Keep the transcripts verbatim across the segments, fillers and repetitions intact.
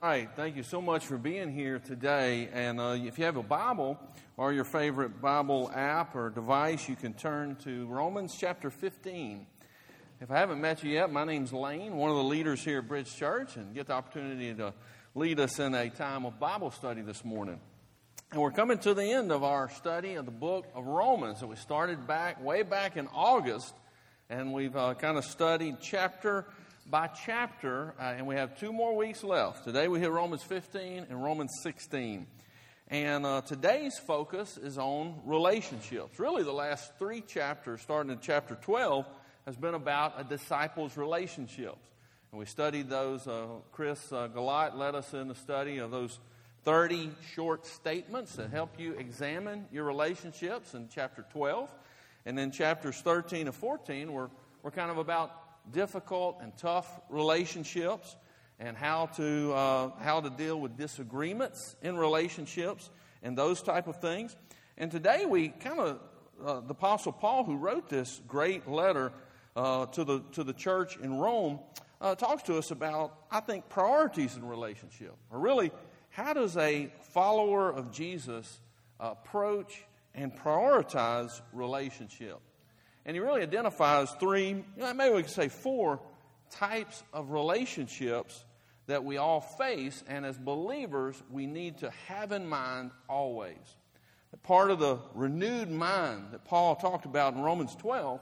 right, thank you so much for being here today. And uh, if you have a Bible or your favorite Bible app or device, you can turn to Romans chapter fifteen. If I haven't met you yet, my name's Lane, one of the leaders here at Bridge Church, and get the opportunity to lead us in a time of Bible study this morning. And we're coming to the end of our study of the book of Romans that we started back way back in August, and we've uh, kind of studied chapter by chapter, uh, and we have two more weeks left. Today we hit Romans fifteen and Romans sixteen. And uh, today's focus is on relationships. Really, the last three chapters, starting in chapter twelve, has been about a disciple's relationships. And we studied those. Uh, Chris uh, Galat led us in the study of those thirty short statements that help you examine your relationships in chapter twelve. And then chapters thirteen and fourteen were, were kind of about difficult and tough relationships and how to uh, how to deal with disagreements in relationships and those type of things. And today we kind of uh, the Apostle Paul, who wrote this great letter uh, to the to the church in Rome, uh, talks to us about, I think, priorities in relationship, or really, how does a follower of Jesus approach and prioritize relationship? And he really identifies three, you know, maybe we could say four types of relationships that we all face, and as believers, we need to have in mind always. Part of the renewed mind that Paul talked about in Romans twelve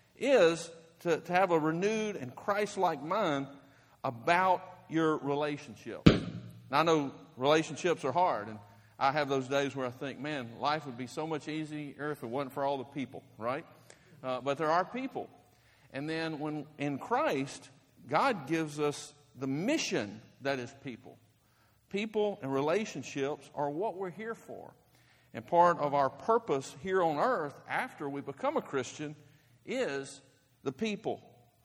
is to, to have a renewed and Christ-like mind about your relationships. Now, I know relationships are hard, and I have those days where I think, man, life would be so much easier if it wasn't for all the people, right? Uh, but there are people. And then when in Christ, God gives us the mission that is people. People and relationships are what we're here for. And part of our purpose here on earth after we become a Christian is the people,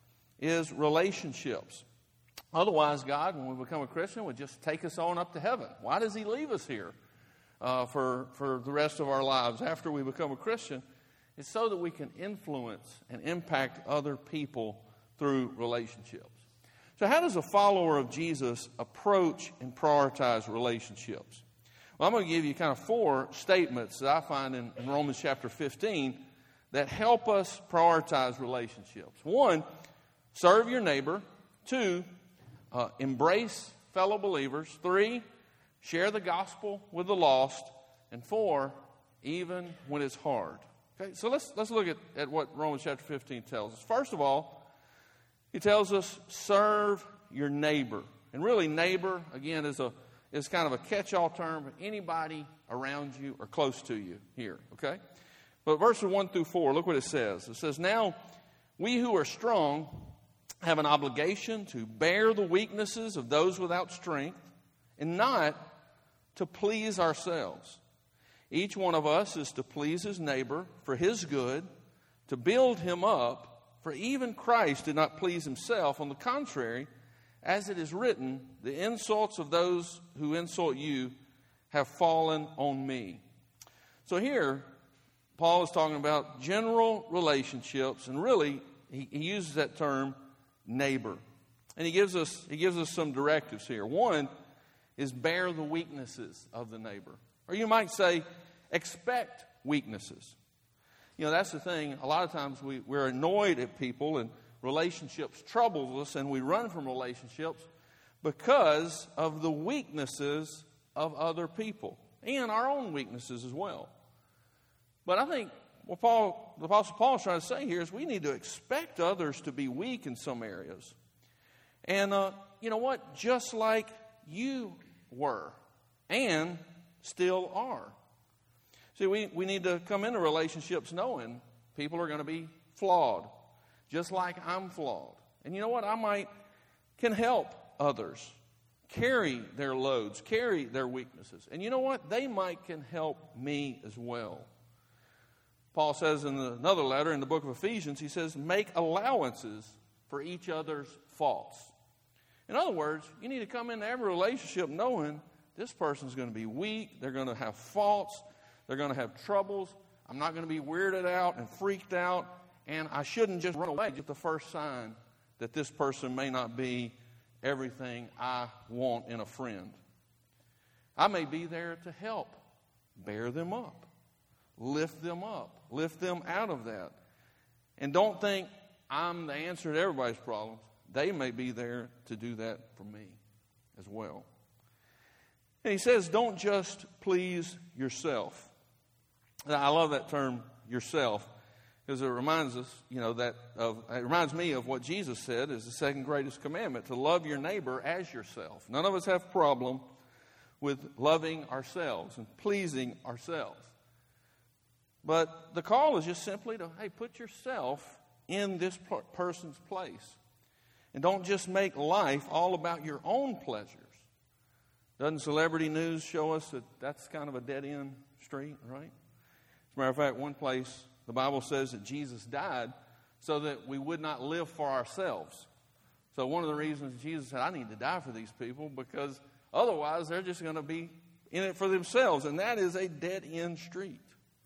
is relationships. Otherwise, God, when we become a Christian, would just take us on up to heaven. Why does He leave us here uh, for, for the rest of our lives after we become a Christian? It's so that we can influence and impact other people through relationships. So how does a follower of Jesus approach and prioritize relationships? Well, I'm going to give you kind of four statements that I find in, in Romans chapter fifteen that help us prioritize relationships. One, serve your neighbor. Two, uh, embrace fellow believers. Three, share the gospel with the lost. And four, even when it's hard. Okay, so let's let's look at, at what Romans chapter fifteen tells us. First of all, he tells us, serve your neighbor. And really, neighbor, again, is a is kind of a catch-all term for anybody around you or close to you here, okay? But verses one through four, look what it says. It says, now, we who are strong have an obligation to bear the weaknesses of those without strength and not to please ourselves. Each one of us is to please his neighbor for his good, to build him up, for even Christ did not please himself. On the contrary, as it is written, the insults of those who insult you have fallen on me. So here, Paul is talking about general relationships, and really, he, he uses that term, neighbor. And he gives us he gives us some directives here. One is bear the weaknesses of the neighbor. Or you might say, expect weaknesses. You know, that's the thing. A lot of times we, we're annoyed at people and relationships trouble us and we run from relationships because of the weaknesses of other people and our own weaknesses as well. But I think what Paul, the Apostle Paul is trying to say here is we need to expect others to be weak in some areas. And uh, you know what? Just like you were and still are. See, we, we need to come into relationships knowing people are going to be flawed, just like I'm flawed. And you know what? I might can help others carry their loads, carry their weaknesses. And you know what? They might can help me as well. Paul says in another letter in the book of Ephesians, he says, make allowances for each other's faults. In other words, you need to come into every relationship knowing this person's going to be weak, they're going to have faults, they're going to have troubles. I'm not going to be weirded out and freaked out, and I shouldn't just run away at the first sign that this person may not be everything I want in a friend. I may be there to help bear them up, lift them up, lift them out of that. And don't think I'm the answer to everybody's problems. They may be there to do that for me as well. And he says, don't just please yourself. And I love that term, yourself, because it reminds us, you know, that of, it reminds me of what Jesus said is the second greatest commandment, to love your neighbor as yourself. None of us have a problem with loving ourselves and pleasing ourselves. But the call is just simply to, hey, put yourself in this person's place. And don't just make life all about your own pleasures. Doesn't celebrity news show us that that's kind of a dead-end street, right? As a matter of fact, one place the Bible says that Jesus died so that we would not live for ourselves. So one of the reasons Jesus said, I need to die for these people, because otherwise they're just going to be in it for themselves. And that is a dead-end street.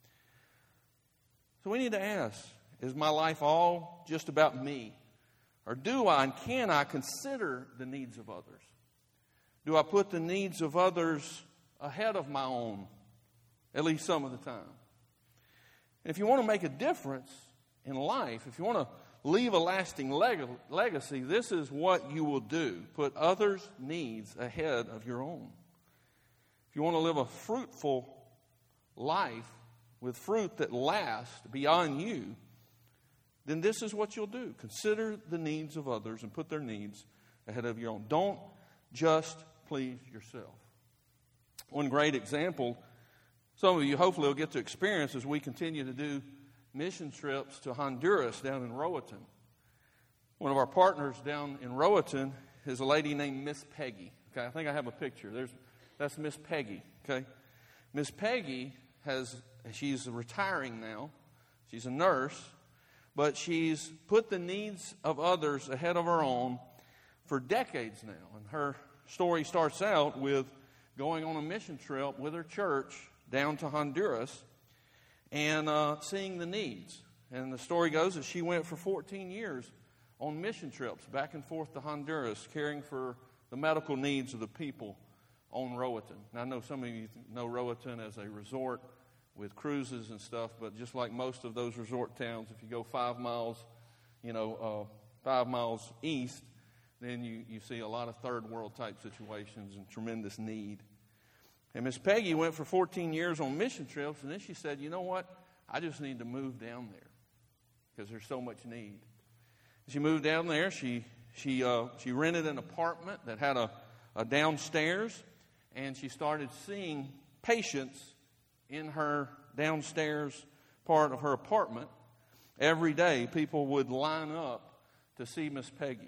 So we need to ask, is my life all just about me? Or do I and can I consider the needs of others? Do I put the needs of others ahead of my own, at least some of the time? And if you want to make a difference in life, if you want to leave a lasting leg- legacy, this is what you will do. Put others' needs ahead of your own. If you want to live a fruitful life with fruit that lasts beyond you, then this is what you'll do. Consider the needs of others and put their needs ahead of your own. Don't just please yourself. One great example, some of you hopefully will get to experience as we continue to do mission trips to Honduras down in Roatan. One of our partners down in Roatan is a lady named Miss Peggy. Okay, I think I have a picture. There's that's Miss Peggy. Okay, Miss Peggy has she's retiring now. She's a nurse, but she's put the needs of others ahead of her own for decades now. And her story starts out with going on a mission trip with her church down to Honduras and uh, seeing the needs. And the story goes that she went for fourteen years on mission trips back and forth to Honduras, caring for the medical needs of the people on Roatan. Now, I know some of you know Roatan as a resort with cruises and stuff, but just like most of those resort towns, if you go five miles, you know, uh, five miles east, then you, you see a lot of third world type situations and tremendous need. And Miss Peggy went for fourteen years on mission trips, and then she said, you know what, I just need to move down there because there's so much need. She moved down there. She she uh, she rented an apartment that had a, a downstairs, and she started seeing patients in her downstairs part of her apartment. Every day, people would line up to see Miss Peggy.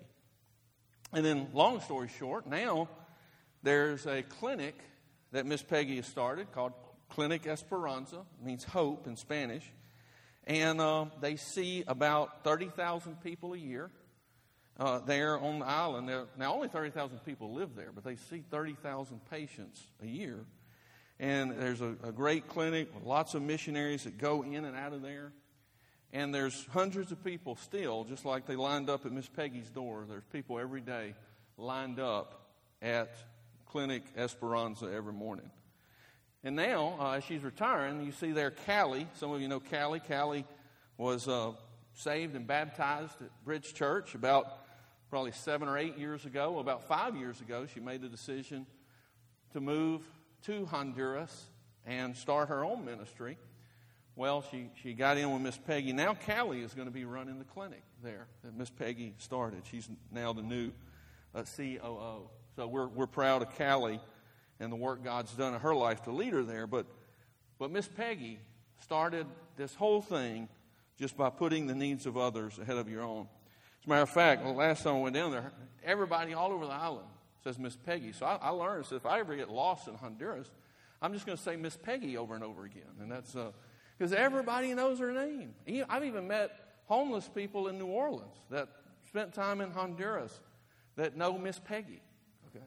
And then, long story short, now there's a clinic that Miss Peggy has started called Clinic Esperanza. It means hope in Spanish. And uh, they see about thirty thousand people a year uh, there on the island. They're, now, only thirty thousand people live there, but they see thirty thousand patients a year. And there's a, a great clinic with lots of missionaries that go in and out of there. And there's hundreds of people still, just like they lined up at Miss Peggy's door. There's people every day lined up at Clinic Esperanza every morning. And now, uh, as she's retiring, you see there Callie. Some of you know Callie. Callie was uh, saved and baptized at Bridge Church about probably seven or eight years ago. About five years ago, she made the decision to move to Honduras and start her own ministry. Well, she, she got in with Miss Peggy. Now Callie is going to be running the clinic there that Miss Peggy started. She's now the new uh, C O O. So we're we're proud of Callie and the work God's done in her life to lead her there. But but Miss Peggy started this whole thing just by putting the needs of others ahead of your own. As a matter of fact, the last time I went down there, everybody all over the island says Miss Peggy. So I, I learned, so if I ever get lost in Honduras, I'm just going to say Miss Peggy over and over again. And that's because uh, everybody knows her name. I've even met homeless people in New Orleans that spent time in Honduras that know Miss Peggy. Okay,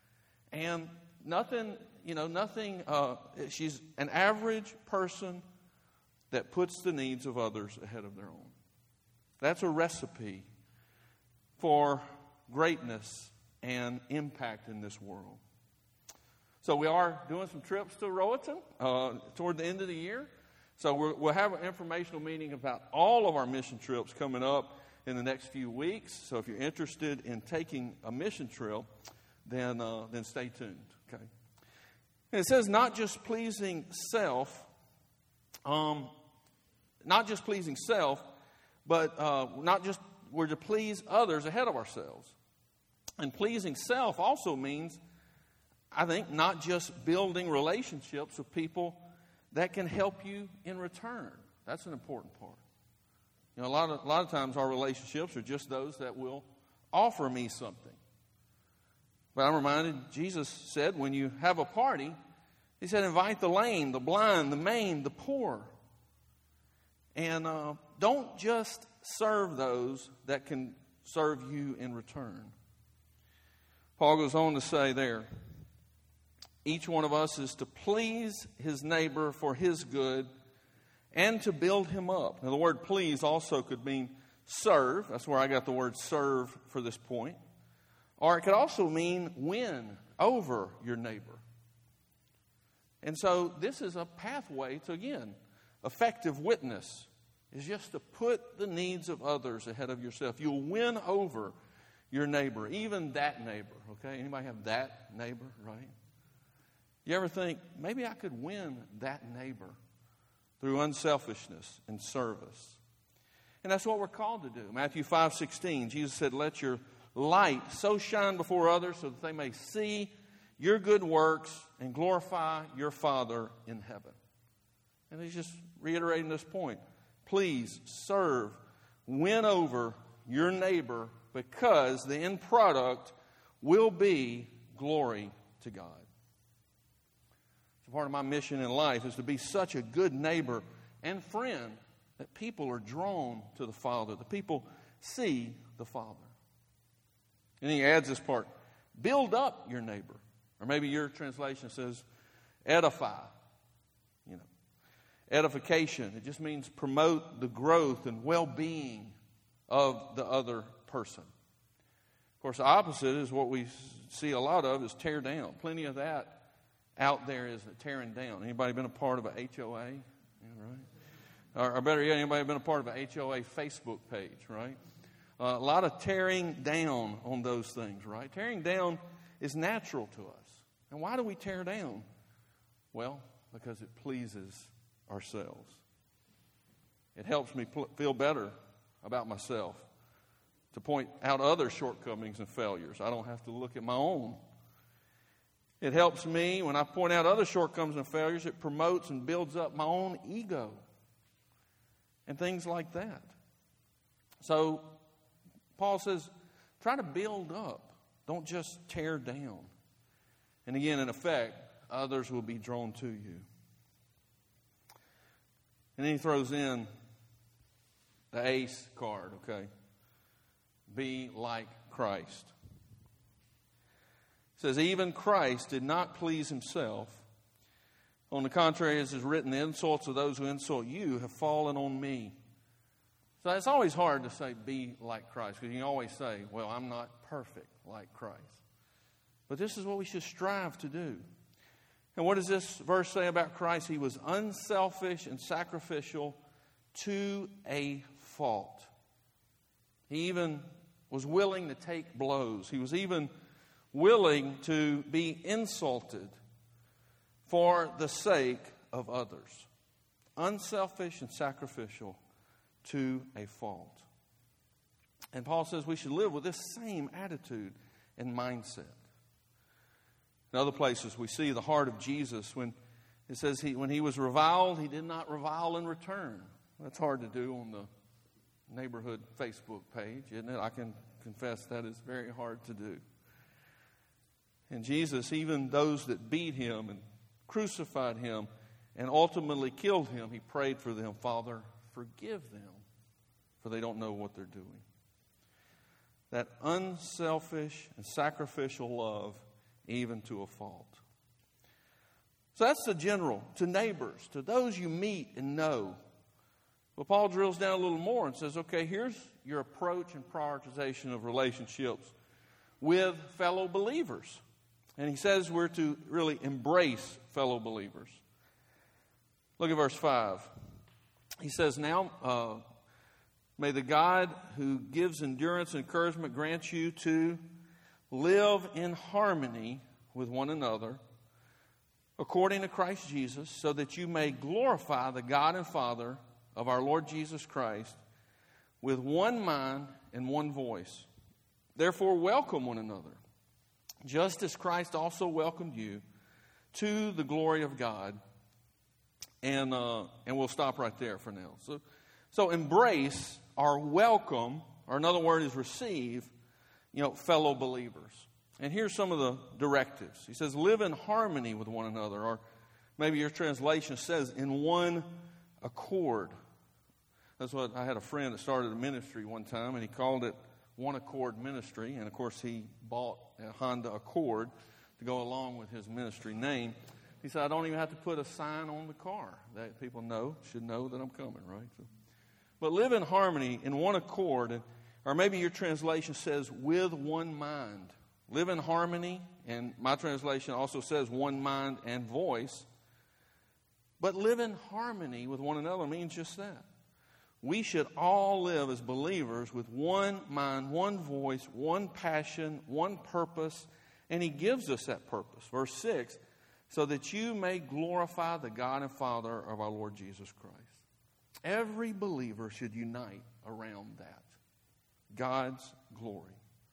and nothing, you know, nothing. Uh, she's an average person that puts the needs of others ahead of their own. That's a recipe for greatness and impact in this world. So we are doing some trips to Roatan uh, toward the end of the year. So we're, we'll have an informational meeting about all of our mission trips coming up in the next few weeks. So if you're interested in taking a mission trip, then uh, then stay tuned. Okay. And it says not just pleasing self, um, not just pleasing self, but uh, not just we're to please others ahead of ourselves. And pleasing self also means, I think, not just building relationships with people that can help you in return. That's an important part. You know, a lot of a lot of times our relationships are just those that will offer me something. But I'm reminded, Jesus said, when you have a party, he said, invite the lame, the blind, the maimed, the poor. And uh, don't just serve those that can serve you in return. Paul goes on to say there, each one of us is to please his neighbor for his good and to build him up. Now, the word please also could mean serve. That's where I got the word serve for this point. Or it could also mean win over your neighbor. And so this is a pathway to, again, effective witness, is just to put the needs of others ahead of yourself. You'll win over your neighbor, even that neighbor, okay? Anybody have that neighbor, right? You ever think, maybe I could win that neighbor through unselfishness and service? And that's what we're called to do. Matthew five sixteen, Jesus said, let your light so shine before others so that they may see your good works and glorify your Father in heaven. And he's just reiterating this point. Please serve, win over your neighbor, because the end product will be glory to God. So part of my mission in life is to be such a good neighbor and friend that people are drawn to the Father. The people see the Father. And he adds this part, build up your neighbor. Or maybe your translation says edify. You know, edification. It just means promote the growth and well-being of the other person. Of course, the opposite is what we see a lot of is tear down. Plenty of that out there is tearing down. Anybody been a part of an H O A? Yeah, right. Or, or better yet, anybody been a part of an H O A Facebook page, right? Uh, a lot of tearing down on those things, right? Tearing down is natural to us. And why do we tear down? Well, because it pleases ourselves. It helps me pl- feel better about myself to point out other shortcomings and failures. I don't have to look at my own. It helps me when I point out other shortcomings and failures. It promotes and builds up my own ego and things like that. So Paul says, try to build up. Don't just tear down. And again, in effect, others will be drawn to you. And then he throws in the ACE card, okay? Be like Christ. It says, even Christ did not please himself. On the contrary, as is written, the insults of those who insult you have fallen on me. So it's always hard to say, be like Christ, because you can always say, well, I'm not perfect like Christ. But this is what we should strive to do. And what does this verse say about Christ? He was unselfish and sacrificial to a fault. He even was willing to take blows. He was even willing to be insulted for the sake of others. Unselfish and sacrificial to a fault. And Paul says we should live with this same attitude and mindset. In other places, we see the heart of Jesus when it says he, when he was reviled, he did not revile in return. That's hard to do on the neighborhood Facebook page, isn't it? I can confess that is very hard to do. And Jesus, even those that beat him and crucified him and ultimately killed him, he prayed for them, Father, forgive them, for they don't know what they're doing. That unselfish and sacrificial love, even to a fault. So that's the general, to neighbors, to those you meet and know. But Paul drills down a little more and says, okay, here's your approach and prioritization of relationships with fellow believers. And he says we're to really embrace fellow believers. Look at verse five. He says, now, uh, may the God who gives endurance and encouragement grant you to live in harmony with one another, according to Christ Jesus, so that you may glorify the God and Father of our Lord Jesus Christ with one mind and one voice. Therefore, welcome one another, just as Christ also welcomed you to the glory of God. And uh, and we'll stop right there for now. So, so embrace or welcome, or another word is receive, you know, fellow believers. And here's some of the directives. He says, live in harmony with one another, or maybe your translation says, in one accord. That's what I had a friend that started a ministry one time, and he called it One Accord Ministry. And of course, he bought a Honda Accord to go along with his ministry name. He said, I don't even have to put a sign on the car that people know, should know that I'm coming, right? So, but live in harmony, in one accord, and, or maybe your translation says, with one mind. Live in harmony, and my translation also says one mind and voice. But live in harmony with one another means just that. We should all live as believers with one mind, one voice, one passion, one purpose, and he gives us that purpose. Verse six, so that you may glorify the God and Father of our Lord Jesus Christ. Every believer should unite around that, God's glory.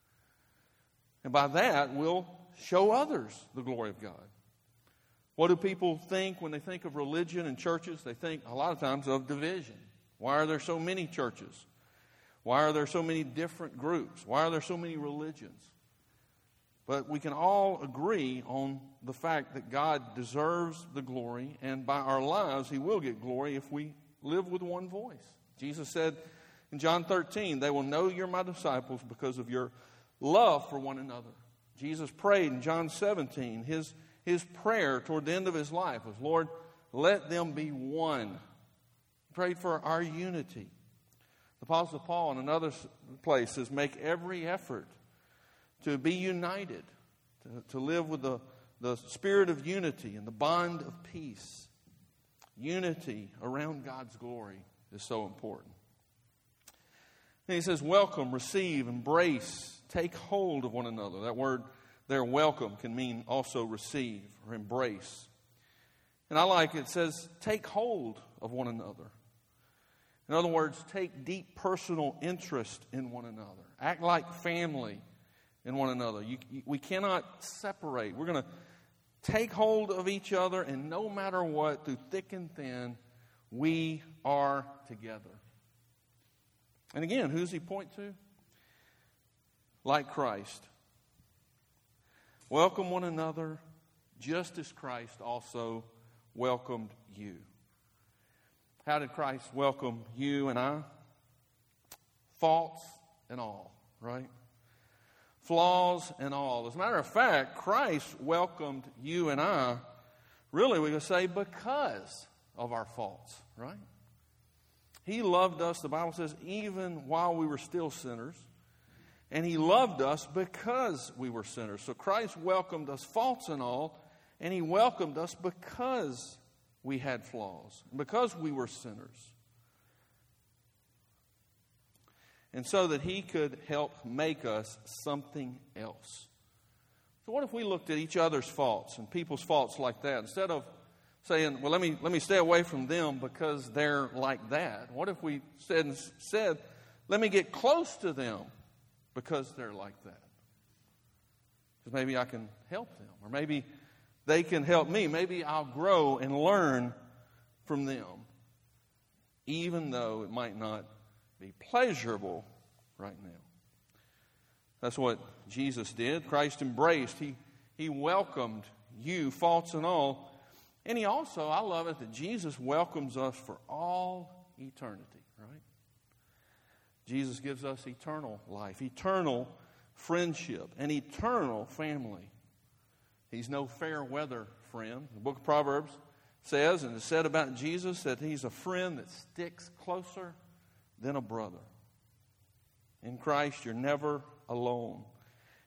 And by that, we'll show others the glory of God. What do people think when they think of religion and churches? They think a lot of times of division. Why are there so many churches? Why are there so many different groups? Why are there so many religions? But we can all agree on the fact that God deserves the glory, and by our lives, he will get glory if we live with one voice. Jesus said in John thirteen, they will know you're my disciples because of your love for one another. Jesus prayed in John seventeen, his, his prayer toward the end of his life was, Lord, let them be one. He prayed for our unity. The Apostle Paul in another place says, make every effort to be united, to, to live with the, the spirit of unity and the bond of peace. Unity around God's glory is so important. And he says, welcome, receive, embrace, take hold of one another. That word there, welcome, can mean also receive or embrace. And I like it, it says, take hold of one another. In other words, take deep personal interest in one another. Act like family in one another. You, you, we cannot separate. We're going to take hold of each other, and no matter what, through thick and thin, we are together. And again, who does he point to? Like Christ. Welcome one another, just as Christ also welcomed you. How did Christ welcome you and I? Faults and all, right? Flaws and all. As a matter of fact, Christ welcomed you and I, really we could say, because of our faults, right? He loved us, the Bible says, even while we were still sinners. And he loved us because we were sinners. So Christ welcomed us, faults and all, and he welcomed us because we had flaws, because we were sinners. And so that he could help make us something else. So what if we looked at each other's faults and people's faults like that? Instead of saying, well, let me let me stay away from them because they're like that. What if we said, said let me get close to them because they're like that? Because maybe I can help them. Or maybe they can help me. Maybe I'll grow and learn from them. Even though it might not be pleasurable right now. That's what Jesus did. Christ embraced. He, he welcomed you, faults and all. And he also, I love it that Jesus welcomes us for all eternity, right? Jesus gives us eternal life, eternal friendship, an eternal family. He's no fair weather friend. The book of Proverbs says, and it's said about Jesus, that he's a friend that sticks closer than a brother. In Christ, you're never alone.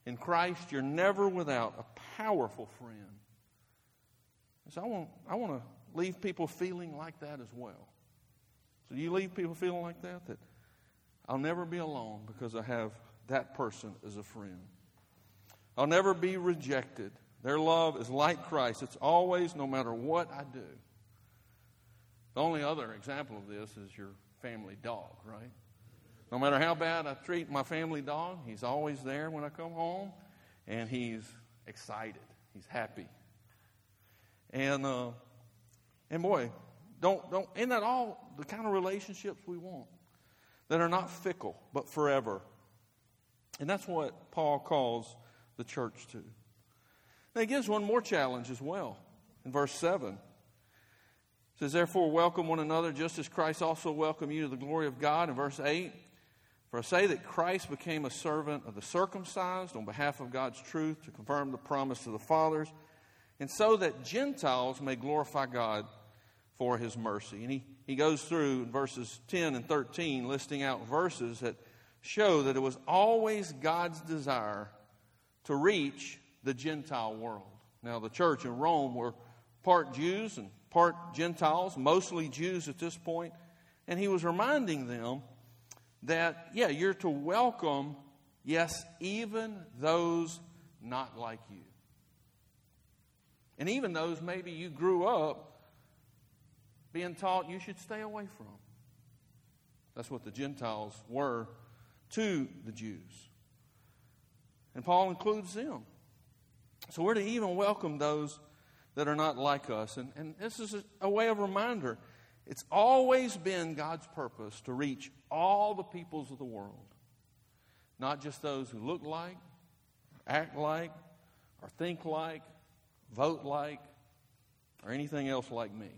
in Christ, you're never without a powerful friend. So I want, I want to leave people feeling like that as well. So you leave people feeling like that, that I'll never be alone because I have that person as a friend. I'll never be rejected. Their love is like Christ. It's always, no matter what I do. The only other example of this is your family dog, right? No matter how bad I treat my family dog, he's always there when I come home, and he's excited. He's happy. And uh, and boy, don't don't isn't that all the kind of relationships we want that are not fickle but forever? And that's what Paul calls the church to. Now he gives one more challenge as well in verse seven. It says, therefore welcome one another just as Christ also welcomed you to the glory of God. In verse eight, for I say that Christ became a servant of the circumcised on behalf of God's truth to confirm the promise to the fathers, and so that Gentiles may glorify God for his mercy. And he, he goes through in verses ten and thirteen, listing out verses that show that it was always God's desire to reach the Gentile world. Now, the church in Rome were part Jews and part Gentiles, mostly Jews at this point. And he was reminding them that, yeah, you're to welcome, yes, even those not like you. And even those maybe you grew up being taught you should stay away from. That's what the Gentiles were to the Jews. And Paul includes them. So we're to even welcome those that are not like us. And, and this is a, a way of reminder. It's always been God's purpose to reach all the peoples of the world. Not just those who look like, act like, or think like, vote like, or anything else like me.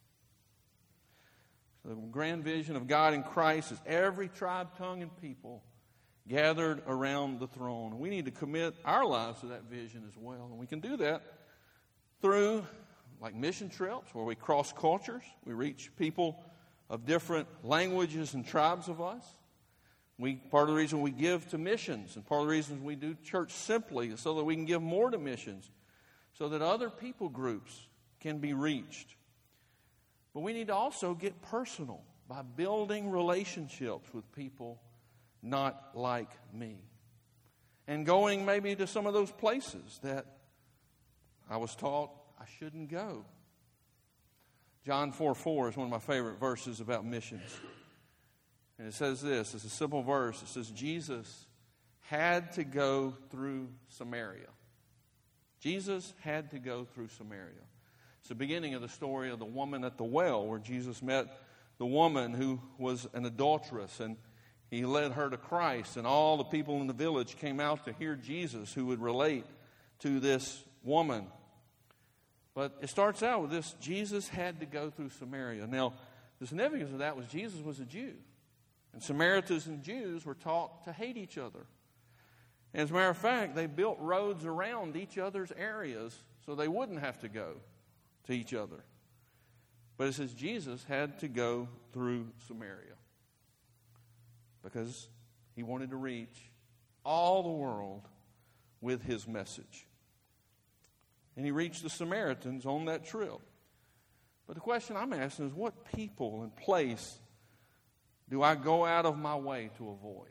So the grand vision of God in Christ is every tribe, tongue, and people gathered around the throne. We need to commit our lives to that vision as well. And we can do that through like mission trips where we cross cultures. We reach people of different languages and tribes of us. We, part of the reason we give to missions and part of the reason we do church simply is so that we can give more to missions, so that other people groups can be reached. But we need to also get personal by building relationships with people not like me. And going maybe to some of those places that I was taught I shouldn't go. John four four is one of my favorite verses about missions. And it says this, it's a simple verse. It says, Jesus had to go through Samaria. Jesus had to go through Samaria. It's the beginning of the story of the woman at the well, where Jesus met the woman who was an adulteress, and he led her to Christ, and all the people in the village came out to hear Jesus, who would relate to this woman. But it starts out with this: Jesus had to go through Samaria. Now, the significance of that was Jesus was a Jew, and Samaritans and Jews were taught to hate each other. And as a matter of fact, they built roads around each other's areas so they wouldn't have to go to each other. But it says Jesus had to go through Samaria because he wanted to reach all the world with his message. And he reached the Samaritans on that trip. But the question I'm asking is, what people and place do I go out of my way to avoid?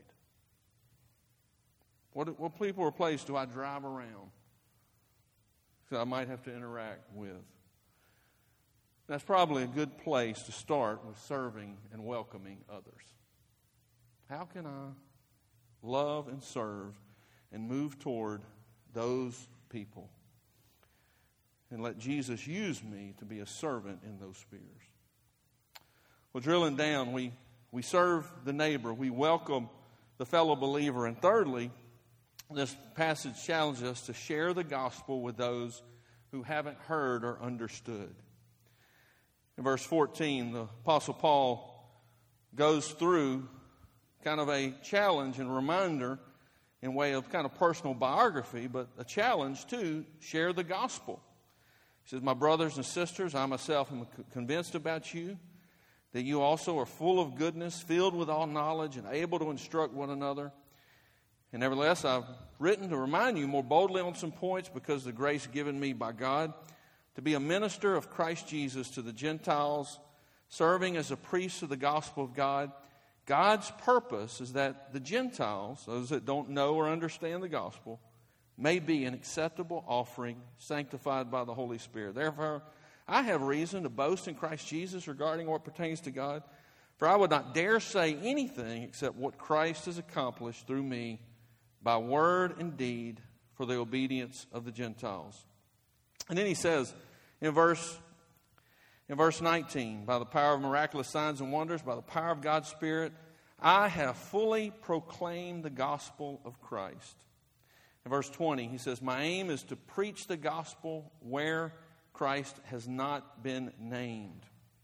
What, what people or place do I drive around that I might have to interact with? That's probably a good place to start with serving and welcoming others. How can I love and serve and move toward those people and let Jesus use me to be a servant in those spheres? Well, drilling down, we, we serve the neighbor, we welcome the fellow believer, and thirdly, this passage challenges us to share the gospel with those who haven't heard or understood. In verse fourteen, the Apostle Paul goes through kind of a challenge and reminder in way of kind of personal biography, but a challenge to share the gospel. He says, my brothers and sisters, I myself am convinced about you, that you also are full of goodness, filled with all knowledge, and able to instruct one another. And nevertheless, I've written to remind you more boldly on some points because of the grace given me by God to be a minister of Christ Jesus to the Gentiles, serving as a priest of the gospel of God. God's purpose is that the Gentiles, those that don't know or understand the gospel, may be an acceptable offering sanctified by the Holy Spirit. Therefore, I have reason to boast in Christ Jesus regarding what pertains to God, for I would not dare say anything except what Christ has accomplished through me by word and deed for the obedience of the Gentiles. And then he says in verse, in verse nineteen, by the power of miraculous signs and wonders, by the power of God's Spirit, I have fully proclaimed the gospel of Christ. In verse twenty, he says, my aim is to preach the gospel where Christ has not been named.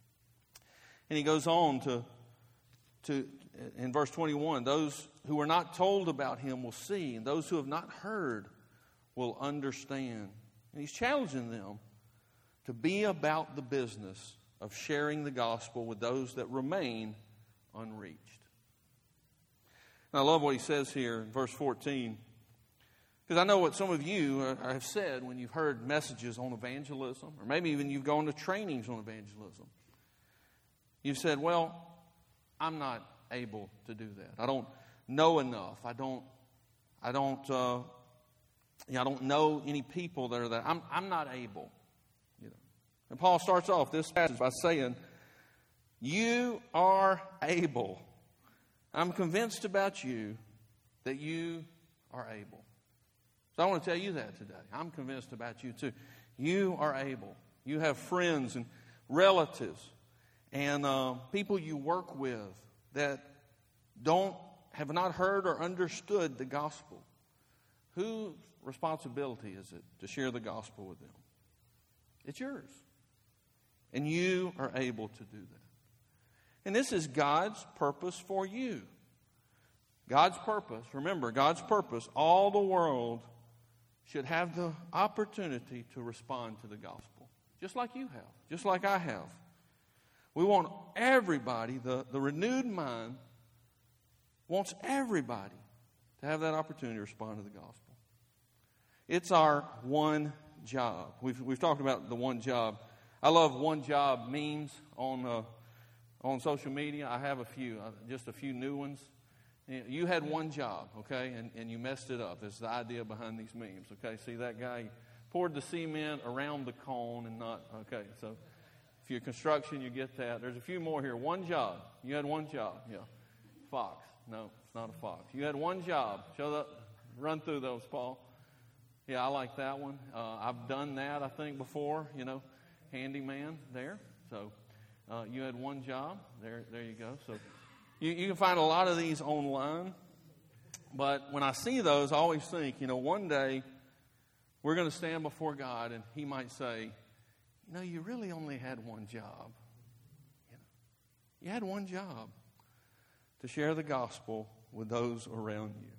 And he goes on to, to in verse twenty-one, those who are not told about him will see, and those who have not heard will understand. And he's challenging them to be about the business of sharing the gospel with those that remain unreached. And I love what he says here in verse fourteen, because I know what some of you have said when you've heard messages on evangelism, or maybe even you've gone to trainings on evangelism. You've said, well, I'm not able to do that. I don't know enough. I don't, I don't, uh, you know, I don't know any people that are that. I'm, I'm not able. You know. And Paul starts off this passage by saying, you are able. I'm convinced about you that you are able. So I want to tell you that today. I'm convinced about you too. You are able. You have friends and relatives and uh, people you work with that don't have not heard or understood the gospel. Whose responsibility is it to share the gospel with them? It's yours. And you are able to do that. And this is God's purpose for you. God's purpose, remember, God's purpose, all the world should have the opportunity to respond to the gospel. Just like you have, just like I have. We want everybody, the, the renewed mind wants everybody to have that opportunity to respond to the gospel. It's our one job. We've, we've talked about the one job. I love one job memes on uh, on social media. I have a few, uh, just a few new ones. You had one job, okay, and, and you messed it up. That's the idea behind these memes, okay? See that guy poured the cement around the cone and not, okay, so if you're construction, you get that. There's a few more here. One job. You had one job, yeah. Fox. No, it's not a fox. You had one job. Show that, run through those, Paul. Yeah, I like that one. Uh, I've done that, I think, before, you know, handyman there. So uh, you had one job. There, there you go. So you, you can find a lot of these online. But when I see those, I always think, you know, one day we're going to stand before God and He might say, you know, you really only had one job. You know, you had one job to share the gospel with those around you.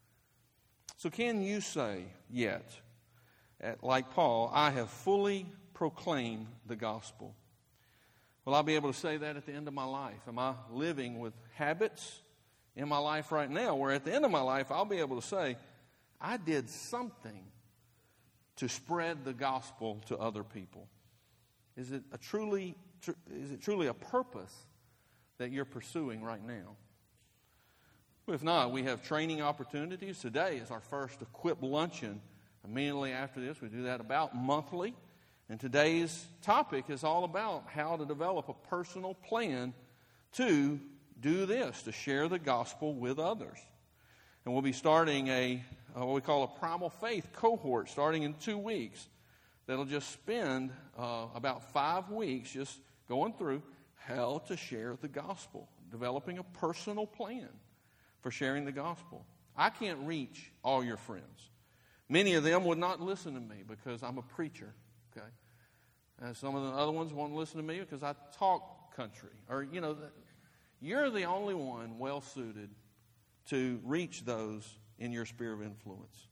So can you say yet, like Paul, I have fully proclaimed the gospel? Will I be able to say that at the end of my life? Am I living with habits in my life right now where at the end of my life I'll be able to say, I did something to spread the gospel to other people? Is it a truly, tr- is it truly a purpose that you're pursuing right now? If not, we have training opportunities. Today is our first Equip Luncheon. Immediately after this, we do that about monthly. And today's topic is all about how to develop a personal plan to do this, to share the gospel with others. And we'll be starting a uh, what we call a Primal Faith cohort starting in two weeks. That'll just spend uh, about five weeks just going through how to share the gospel, developing a personal plan for sharing the gospel. I can't reach all your friends. Many of them would not listen to me because I'm a preacher, okay? And some of the other ones won't listen to me because I talk country. Or, you know, you're the only one well-suited to reach those in your sphere of influence.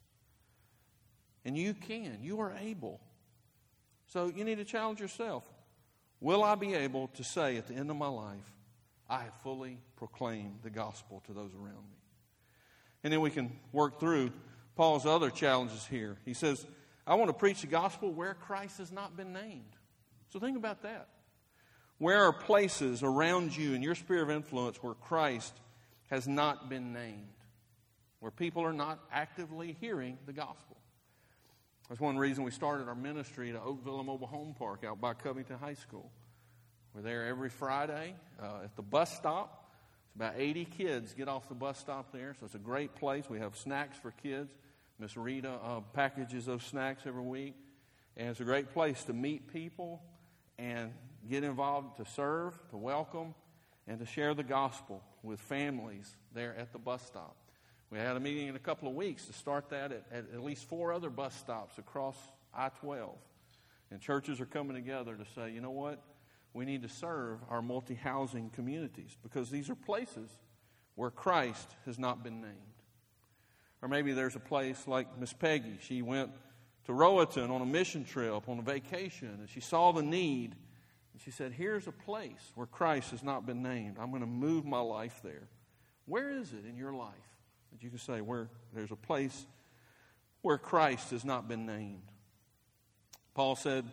And you can. You are able. So you need to challenge yourself. Will I be able to say at the end of my life, I have fully proclaimed the gospel to those around me? And then we can work through Paul's other challenges here. He says, I want to preach the gospel where Christ has not been named. So think about that. Where are places around you in your sphere of influence where Christ has not been named? Where people are not actively hearing the gospel? That's one reason we started our ministry at Oakville Mobile Home Park out by Covington High School. We're there every Friday uh, at the bus stop. It's about eighty kids get off the bus stop there, so it's a great place. We have snacks for kids. Miss Rita uh, packages those snacks every week. And it's a great place to meet people and get involved, to serve, to welcome, and to share the gospel with families there at the bus stop. We had a meeting in a couple of weeks to start that at, at at least four other bus stops across I twelve. And churches are coming together to say, you know what? We need to serve our multi-housing communities because these are places where Christ has not been named. Or maybe there's a place like Miss Peggy. She went to Roatan on a mission trip, on a vacation, and she saw the need. And she said, here's a place where Christ has not been named. I'm going to move my life there. Where is it in your life that you can say where there's a place where Christ has not been named? Paul said,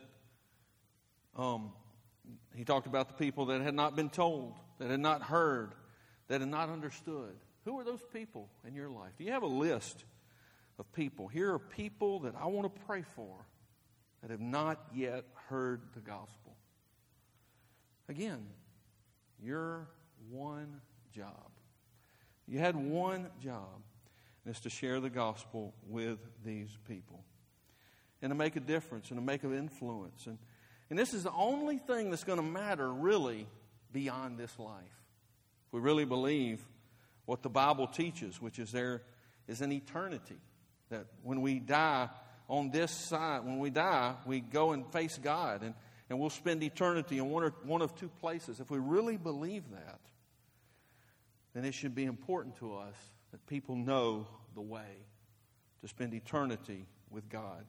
um, he talked about the people that had not been told, that had not heard, that had not understood. Who are those people in your life? Do you have a list of people? Here are people that I want to pray for that have not yet heard the gospel. Again, your one job. You had one job, and it's to share the gospel with these people and to make a difference and to make an influence. And, and this is the only thing that's going to matter really beyond this life. If we really believe what the Bible teaches, which is there is an eternity, that when we die on this side, when we die, we go and face God, and, and we'll spend eternity in one, or, one of two places. If we really believe that, then it should be important to us that people know the way to spend eternity with God.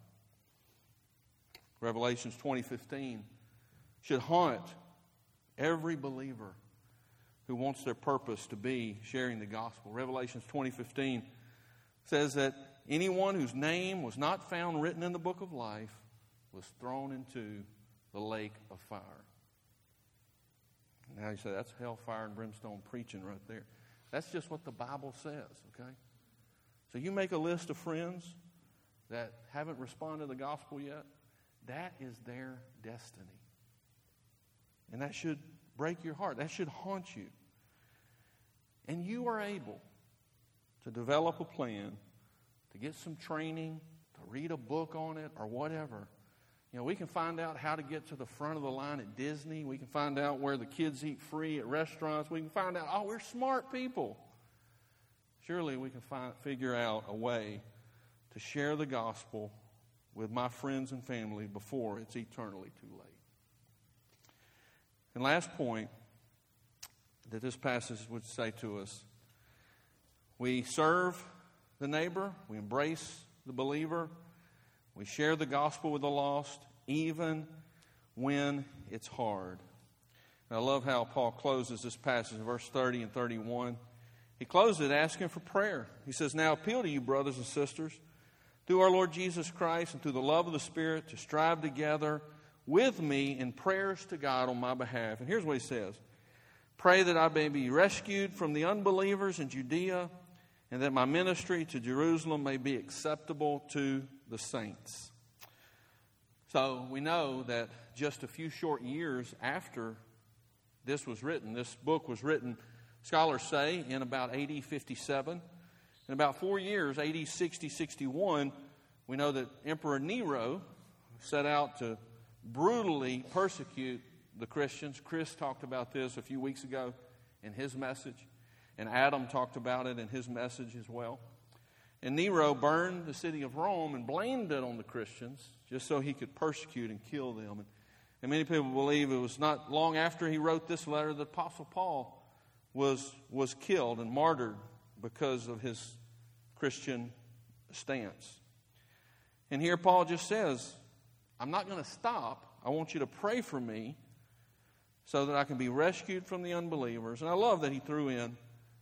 Revelations twenty fifteen should haunt every believer who wants their purpose to be sharing the gospel. Revelations twenty fifteen says that anyone whose name was not found written in the book of life was thrown into the lake of fire. Now you say, that's hellfire and brimstone preaching right there. That's just what the Bible says, okay? So you make a list of friends that haven't responded to the gospel yet. That is their destiny. And that should break your heart. That should haunt you. And you are able to develop a plan, to get some training, to read a book on it or whatever. You know, we can find out how to get to the front of the line at Disney. We can find out where the kids eat free at restaurants. We can find out, oh, we're smart people. Surely we can find, figure out a way to share the gospel with my friends and family before it's eternally too late. And last point that this passage would say to us, we serve the neighbor, we embrace the believer, we share the gospel with the lost, even when it's hard. And I love how Paul closes this passage in verse thirty and thirty-one. He closes it asking for prayer. He says, now appeal to you, brothers and sisters, through our Lord Jesus Christ and through the love of the Spirit, to strive together with me in prayers to God on my behalf. And here's what he says. Pray that I may be rescued from the unbelievers in Judea, and that my ministry to Jerusalem may be acceptable to the saints. So we know that just a few short years after this was written, this book was written, scholars say, in about A D fifty-seven. In about four years, A D sixty, sixty-one, we know that Emperor Nero set out to brutally persecute the Christians. Chris talked about this a few weeks ago in his message, and Adam talked about it in his message as well. And Nero burned the city of Rome and blamed it on the Christians just so he could persecute and kill them. And, and many people believe it was not long after he wrote this letter that Apostle Paul was, was killed and martyred because of his Christian stance. And here Paul just says, I'm not going to stop. I want you to pray for me so that I can be rescued from the unbelievers. And I love that he threw in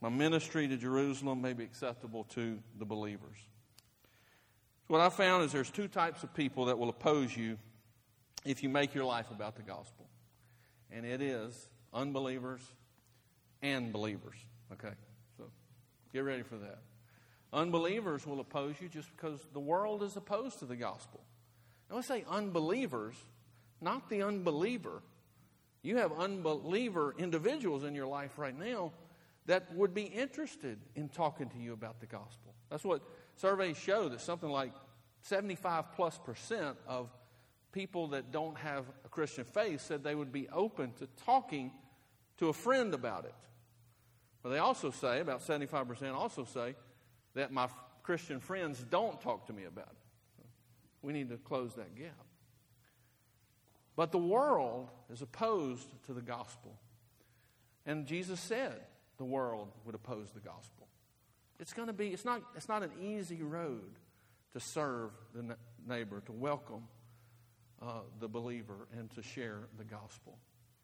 my ministry to Jerusalem may be acceptable to the believers. So what I found is there's two types of people that will oppose you if you make your life about the gospel. And it is unbelievers and believers. Okay, so get ready for that. Unbelievers will oppose you just because the world is opposed to the gospel. Now let's say unbelievers, not the unbeliever. You have unbeliever individuals in your life right now that would be interested in talking to you about the gospel. That's what surveys show, that something like seventy-five plus percent of people that don't have a Christian faith said they would be open to talking to a friend about it. But they also say, about seventy-five percent also say, that my Christian friends don't talk to me about it. So we need to close that gap. But the world is opposed to the gospel. And Jesus said the world would oppose the gospel. It's going to be, it's not, it's not an easy road to serve the neighbor, to welcome uh, the believer, and to share the gospel.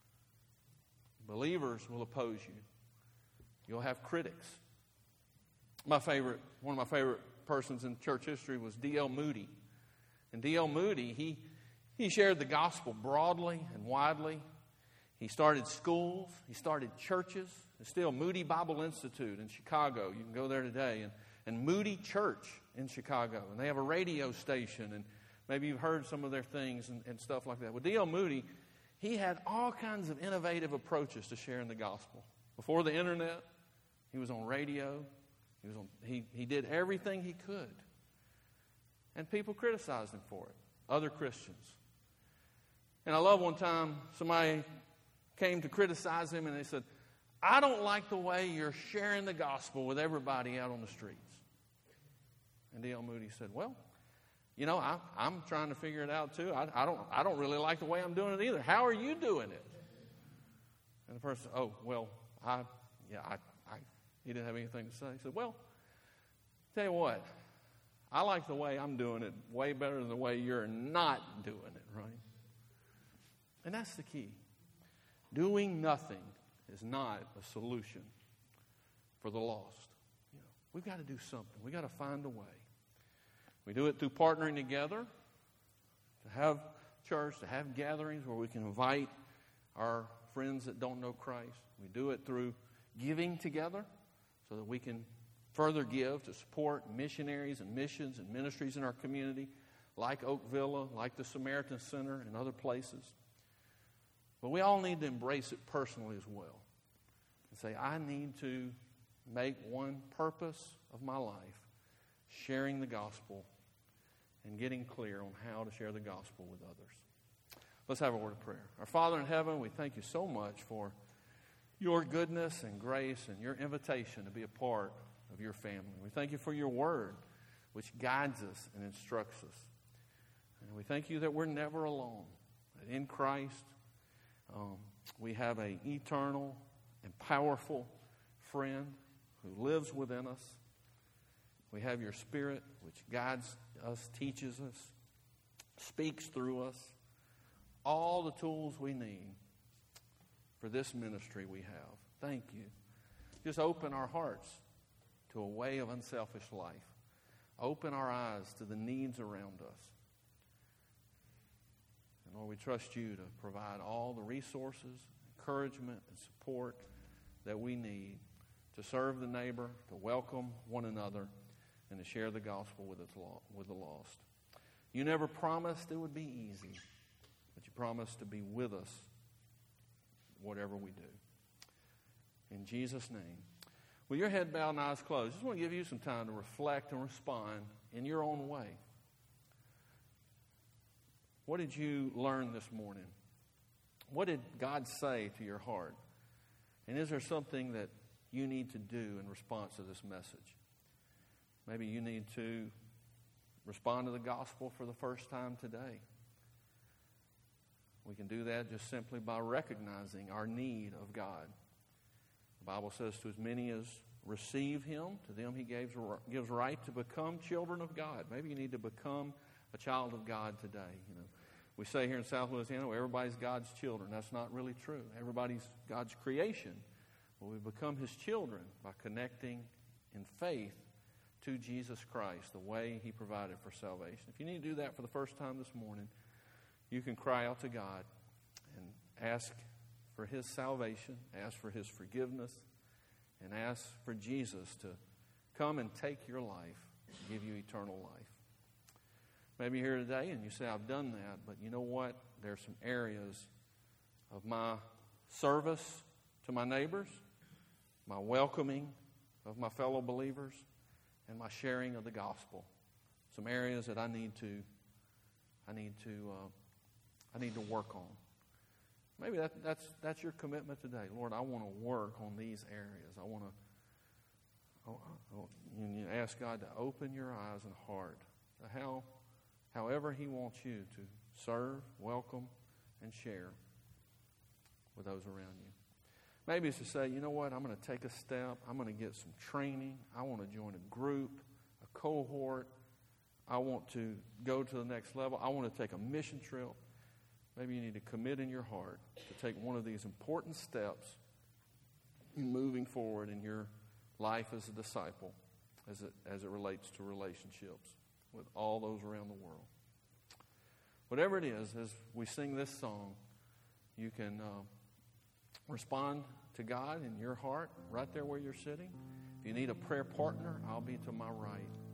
Believers will oppose you. You'll have critics. My favorite, one of my favorite persons in church history was D L Moody. And D L Moody, he, he shared the gospel broadly and widely. He started schools. He started churches. There's still Moody Bible Institute in Chicago. You can go there today. And, and Moody Church in Chicago. And they have a radio station. And maybe you've heard some of their things and, and stuff like that. Well, D L Moody, he had all kinds of innovative approaches to sharing the gospel. Before the internet, he was on radio. He, was on, he, he did everything he could. And people criticized him for it, other Christians. And I love one time somebody came to criticize him and they said, I don't like the way you're sharing the gospel with everybody out on the streets. And D L Moody said, well, you know, I, I'm trying to figure it out too. I, I don't I don't really like the way I'm doing it either. How are you doing it? And the person said, oh, well, I, yeah, I, I, he didn't have anything to say. He said, well, tell you what, I like the way I'm doing it way better than the way you're not doing it, right? And that's the key. Doing nothing is not a solution for the lost. You know, we've got to do something. We've got to find a way. We do it through partnering together, to have church, to have gatherings where we can invite our friends that don't know Christ. We do it through giving together so that we can further give to support missionaries and missions and ministries in our community, like Oak Villa, like the Samaritan Center, and other places. But we all need to embrace it personally as well and say, I need to make one purpose of my life sharing the gospel and getting clear on how to share the gospel with others. Let's have a word of prayer. Our Father in heaven, we thank you so much for your goodness and grace and your invitation to be a part of your family. We thank you for your word, which guides us and instructs us. And we thank you that we're never alone, that in Christ um, we have an eternal and powerful friend who lives within us. We have your Spirit, which guides us, teaches us, speaks through us. All the tools we need for this ministry we have. Thank you. Just open our hearts to a way of unselfish life. Open our eyes to the needs around us. And Lord, we trust you to provide all the resources, encouragement, and support that we need to serve the neighbor, to welcome one another, and to share the gospel with, its lo- with the lost. You never promised it would be easy, but you promised to be with us whatever we do. In Jesus' name. With your head bowed and eyes closed, I just want to give you some time to reflect and respond in your own way. What did you learn this morning? What did God say to your heart? And is there something that you need to do in response to this message? Maybe you need to respond to the gospel for the first time today. We can do that just simply by recognizing our need of God. The Bible says, to as many as receive him, to them he gives, gives right to become children of God. Maybe you need to become a child of God today. You know, we say here in South Louisiana, well, everybody's God's children. That's not really true. Everybody's God's creation. Well, we become His children by connecting in faith to Jesus Christ, the way He provided for salvation. If you need to do that for the first time this morning, you can cry out to God and ask for His salvation, ask for His forgiveness, and ask for Jesus to come and take your life, give you eternal life. Maybe you're here today and you say, I've done that, but you know what? There are some areas of my service to my neighbors, my welcoming of my fellow believers, and my sharing of the gospel. Some areas that I need to, I need to, uh, I need to work on. Maybe that, that's that's your commitment today, Lord. I want to work on these areas. I want to. Oh, oh, you ask God to open your eyes and heart to how, however He wants you to serve, welcome, and share with those around you. Maybe it's to say, you know what, I'm going to take a step. I'm going to get some training. I want to join a group, a cohort. I want to go to the next level. I want to take a mission trip. Maybe you need to commit in your heart to take one of these important steps in moving forward in your life as a disciple as it, as it relates to relationships with all those around the world. Whatever it is, as we sing this song, you can uh, respond to God in your heart right there where you're sitting. If you need a prayer partner, I'll be to my right.